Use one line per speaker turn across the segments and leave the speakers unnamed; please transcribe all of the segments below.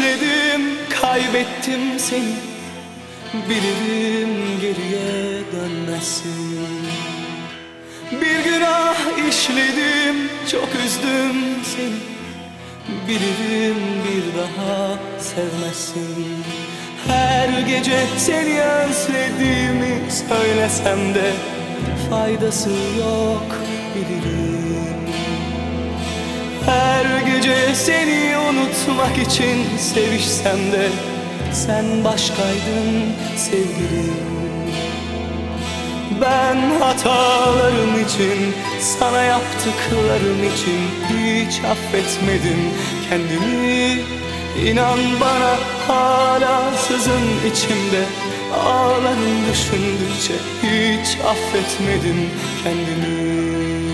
işledim, kaybettim seni. Bilirim geriye dönmezsin. Bir günah işledim, çok üzdüm seni. Bilirim bir daha sevmezsin. Her gece seni özlediğimi söylesem de faydası yok bilirim. Her gece seni unutmak için sevişsem de sen başkaydın sevgilim. Ben hatalarım için, sana yaptıklarım için hiç affetmedim kendimi. İnan bana hala sızın içimde, ağlarım düşündükçe hiç affetmedim kendimi.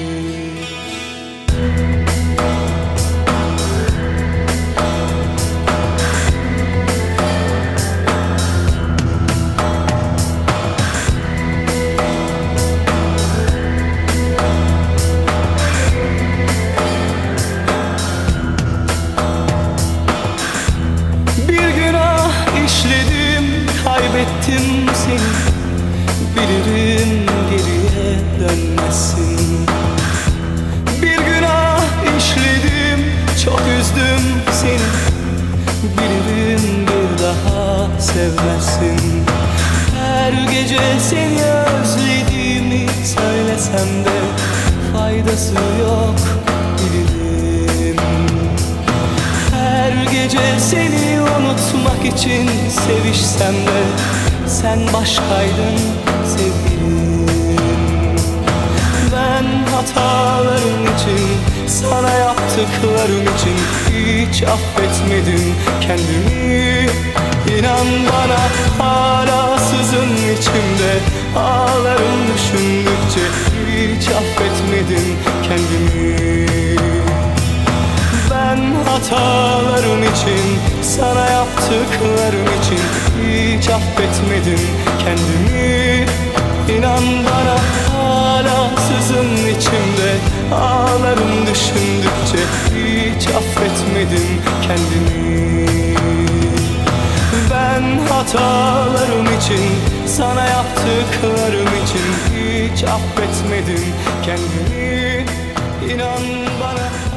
Kaybettim seni, bilirim geriye dönmezsin. Bir günah işledim, çok üzdüm seni. Bilirim bir daha sevmezsin. Her gece seni özlediğimi söylesem de faydası yok bilirim. Her gece seni unutmak için sevişsem de sen başkaydın sevgilim. Ben hatalarım için, sana yaptıklarım için hiç affetmedim kendimi. İnan bana hala sızın içimde, ağlarım düşündükçe hiç affetmedim kendimi. Ben hatalarım için, sana yaptıklarım için hiç affetmedim kendimi. İnan bana hala sızın içimde, ağlarım düşündükçe hiç affetmedim kendimi. Ben hatalarım için, sana yaptıklarım için hiç affetmedim kendimi. İnan bana